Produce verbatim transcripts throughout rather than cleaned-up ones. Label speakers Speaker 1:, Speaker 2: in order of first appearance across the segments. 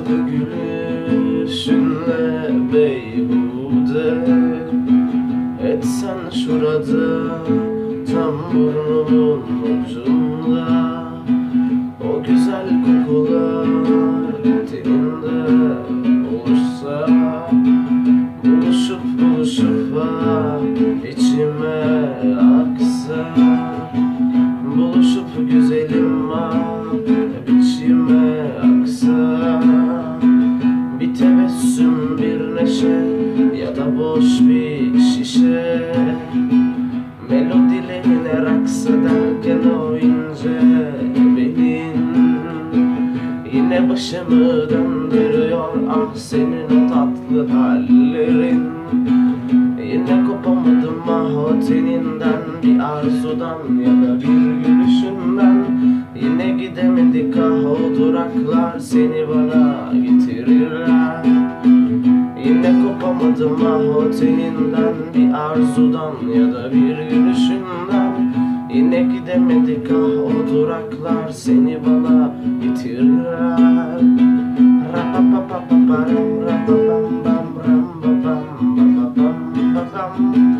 Speaker 1: gülüşünle beyhude etsen şurada tam burnumun ucunda. O güzel kokular teninde oluşsa, buluşup buluşup ah içime aksa, buluşup güzelim ah içime aksa. Bir tebessüm, bir neşe ya da boş bir şişe, melodilerine raks ederken o ince belin yine başımı döndürüyor ah senin o tatlı hallerin. Yine kopamadım ah o teninden, bir arzudan ya da bir gülüşünden. Yine gidemedik ah o duraklar seni bana getirirler. Yine kopamadım ah o teninden, bir arzudan ya da bir gülüşünden. Yine gidemedik ah o duraklar seni bana getirirler. Rapapapaparam rapapam bam ram babam babam babam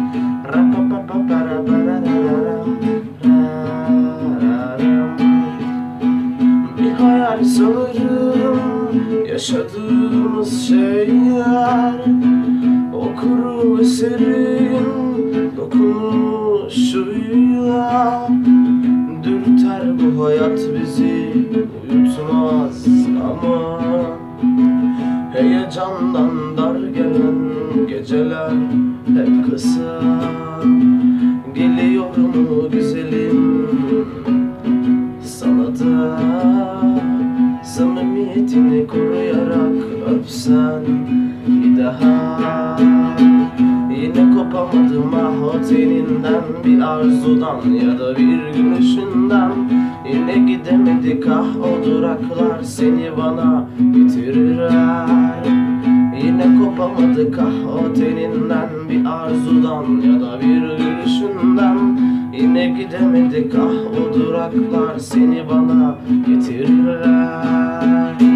Speaker 1: rapapapaparabarararam raram. Bir hayal sanırım yaşadığımız şeyler, o kuru ve serin dokunuşuyla dürter bu hayat bizi, uyutmaz ama heyecandan dar gelen geceler hep kısa. Geliyor mu güzelim sana da samimiyetini koruyarak öpsen bir daha. Yine kopamadım ah o teninden, bir arzudan ya da bir gülüşünden. Yine gidemedik ah o duraklar seni bana getirirler. Yine kopamadık ah o teninden, bir arzudan ya da bir gülüşünden. Yine gidemedik ah o duraklar seni bana getirirler.